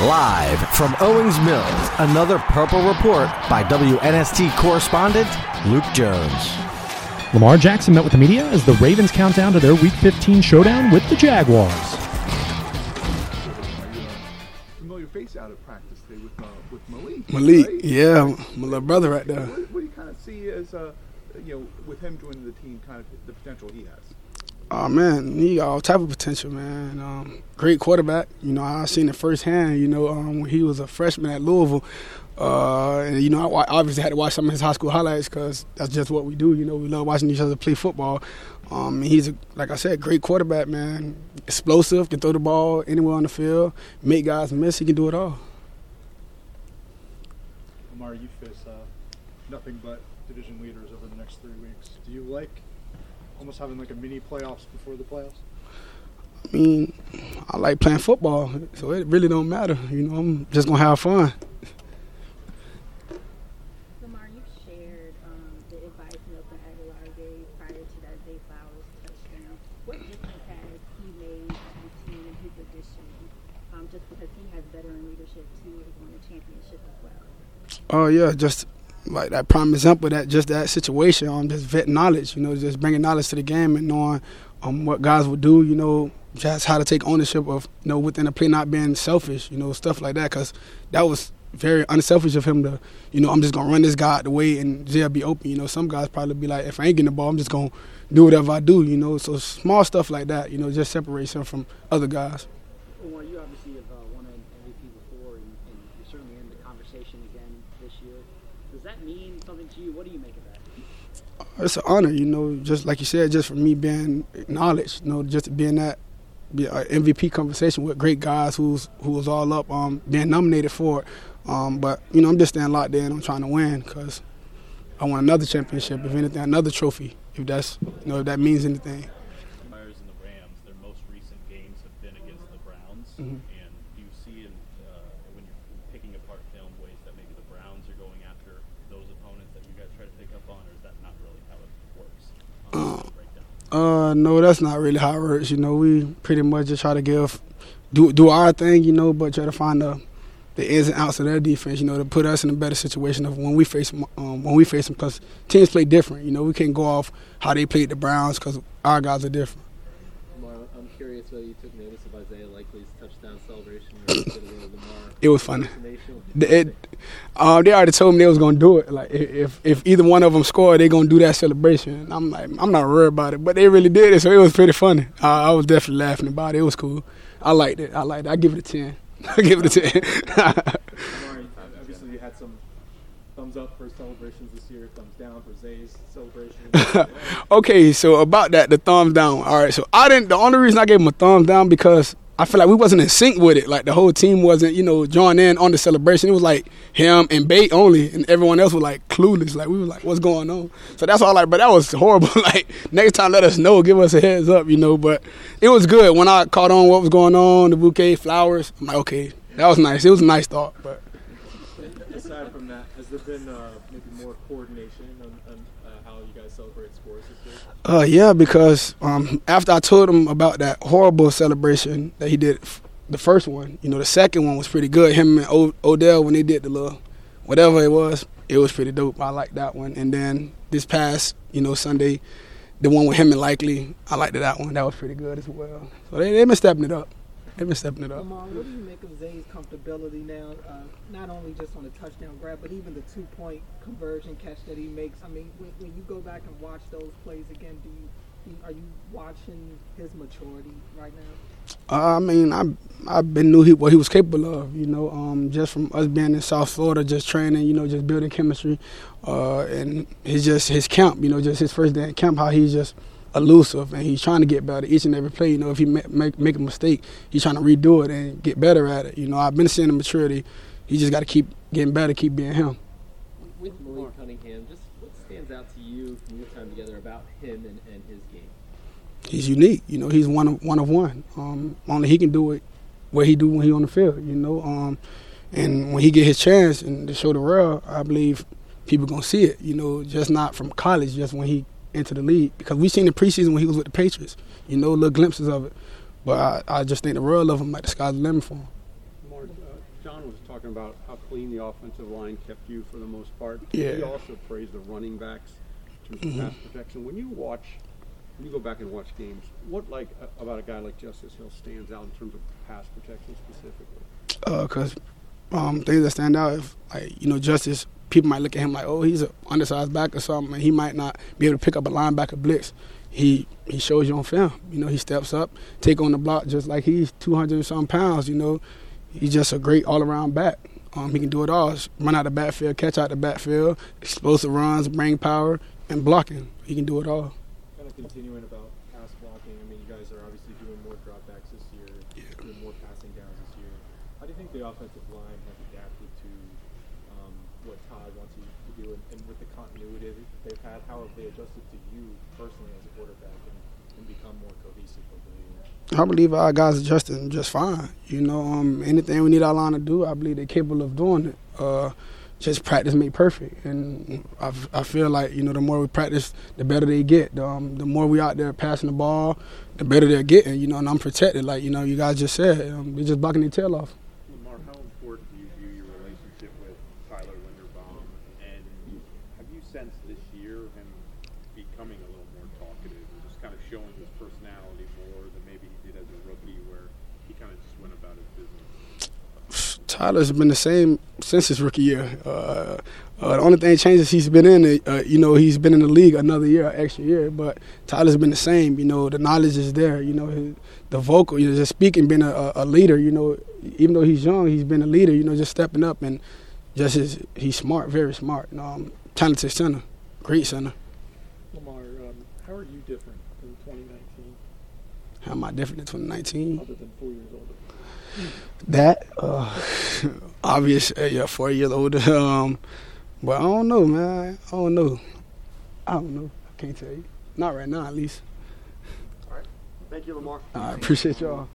Live from Owings Mills, another Purple Report by WNST correspondent Luke Jones. Lamar Jackson met with the media as the Ravens count down to their Week 15 showdown with the Jaguars. Familiar face out of practice today with Malik. Malik, right? yeah, my little brother right there. What do you kind of see as, with him joining the team, kind of the potential he has? Oh, man, he got all type of potential, man. Great quarterback. I seen it firsthand, when he was a freshman at Louisville. And, I obviously had to watch some of his high school highlights because that's just what we do. We love watching each other play football. He's, like I said, great quarterback, man. Explosive, can throw the ball anywhere on the field, make guys miss. He can do it all. Lamar, you face nothing but division leaders over the next 3 weeks. Do you like almost having like a mini playoffs before the playoffs? I mean, I like playing football, so it really don't matter. I'm just going to have fun. Lamar, you shared the advice Nelson Aguilar gave prior to that Zay Flowers touchdown. What difference has he made to the team in his addition, just because he has veteran leadership too, he's won a championship as well? Oh, yeah, just like that prime example, that situation, just vet knowledge, just bringing knowledge to the game and knowing what guys will do, just how to take ownership of, within a play, not being selfish, stuff like that, because that was very unselfish of him to, I'm just going to run this guy out the way and Zay'll be open. Some guys probably be like, if I ain't getting the ball, I'm just going to do whatever I do, so small stuff like that, just separates him from other guys. Well, you obviously have won an MVP before, and you're certainly in the conversation again this year. Does that mean something to you? What do you make of that? It's an honor, just like you said, just for me being acknowledged, just to be in that MVP conversation with great guys who was all up being nominated for it. But, I'm just staying locked in. I'm trying to win because I want another championship, if anything, another trophy, if that's, if that means anything. Myers and the Rams, their most recent games have been against the Browns. Mm-hmm. And do you see when you're picking apart film ways that maybe the Browns are going after those opponents that you guys try to pick up on, or is that not really how it works on the breakdown? No, that's not really how it works. We pretty much just try to do our thing, but try to find the ins and outs of their defense, to put us in a better situation of when we face them, because teams play different. We can't go off how they played the Browns because our guys are different. Marlon, I'm curious whether you took notice of Isaiah Likely's touchdown celebration or Lamar. It was funny. They already told me they was gonna do it. Like if either one of them scored, they gonna do that celebration. And I'm like, I'm not worried about it, but they really did it, so it was pretty funny. I was definitely laughing about it. It was cool. I liked it. I give it a 10. I give it a 10. Lamar, obviously you had some thumbs up for celebrations this year, thumbs down for Zay's celebration. Okay, so about that, the thumbs down. All right, so the only reason I gave him a thumbs down because I feel like we wasn't in sync with it. Like the whole team wasn't, joined in on the celebration. It was like him and Bate only, and everyone else was like clueless. Like we was like, what's going on? So that's all. But that was horrible. Like next time, let us know, give us a heads up, But it was good when I caught on what was going on. The bouquet, flowers. I'm like, okay, that was nice. It was a nice thought. But aside from that, has there been maybe more coordination on how you guys celebrate scores this year? Yeah, because after I told him about that horrible celebration that he did, the first one, the second one was pretty good. Him and Odell, when they did the little whatever it was pretty dope. I liked that one. And then this past, Sunday, the one with him and Likely, I liked that one. That was pretty good as well. So they've been stepping it up. Lamar, what do you make of Zay's comfortability now, not only just on the touchdown grab, but even the 2-point conversion catch that he makes? I mean, when you go back and watch those plays again, are you watching his maturity right now? I mean, I've knew what he was capable of, just from us being in South Florida, just training, just building chemistry, and his camp, just his first day in camp, how he's just elusive and he's trying to get better each and every play. If he make a mistake, he's trying to redo it and get better at it. I've been seeing the maturity. He just got to keep getting better, keep being him. With Malik Cunningham, just what stands out to you from your time together about him and his game? He's unique. He's one of one. Only he can do it what he do when he on the field. And when he get his chance and to show the world, I believe people gonna see it. Just not from college, just when he into the league, because we seen the preseason when he was with the Patriots, little glimpses of it. But I just think the world of him, like the sky's the limit for him. Mark, John was talking about how clean the offensive line kept you for the most part. Yeah. He also praised the running backs in terms of pass protection. When you go back and watch games, what about a guy like Justice Hill stands out in terms of pass protection specifically? Because things that stand out, if Justice, people might look at him like, oh, he's an undersized back or something, and he might not be able to pick up a linebacker blitz. He shows you on film. He steps up, take on the block just like he's 200-some pounds. He's just a great all-around back. He can do it all: run out the backfield, catch out the backfield, explosive runs, brain power, and blocking. He can do it all. Kind of continuing about pass blocking. I mean, you guys are obviously doing more dropbacks this year, doing more passing downs this year. How do you think the offensive line has adapted to what Todd wants you to do, and with the continuity that they've had, how have they adjusted to you personally as a quarterback and become more cohesive over the years? I believe our guys adjusting just fine. Anything we need our line to do, I believe they're capable of doing it. Just practice make perfect, and I feel like the more we practice, the better they get. The more we out there passing the ball, the better they're getting. And I'm protected, like you guys just said. They're just blocking their tail off. Lamar, how important do you view your relationship with Tyler Linderbaum, and have you sensed this year him becoming a little more talkative and just kind of showing his personality more than maybe he did as a rookie, where he kind of just went about his business? Tyler's been the same since his rookie year. The only thing changes, he's been he's been in the league another year, extra year. But Tyler's been the same. The knowledge is there. The vocal, just speaking, being a leader. Even though he's young, he's been a leader. Just stepping up and he's smart, very smart. Talented center, great center. Lamar, how are you different than 2019? How am I different than 2019? Other than 4 years older. That obvious, 4 years older. But I don't know, man. I don't know. I can't tell you. Not right now, at least. All right. Thank you, Lamar. I appreciate y'all.